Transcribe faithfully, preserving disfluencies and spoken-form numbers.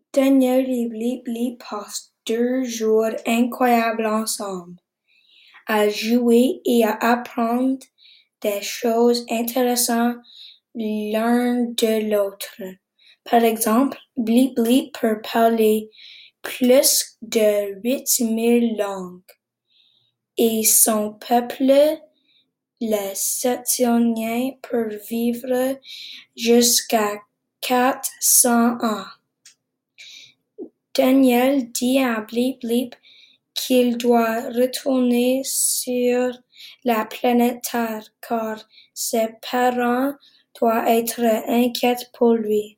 Daniel et Blip Blip passent deux jours incroyables ensemble, à jouer et à apprendre des choses intéressantes l'un de l'autre. Par exemple, Blip Blip peut parler plus de huit mille langues, et son peuple, les Septioniens, peut vivre jusqu'à quatre cents ans. Daniel dit à Blip Blip qu'il doit retourner sur la planète Terre car ses parents doivent être inquiets pour lui.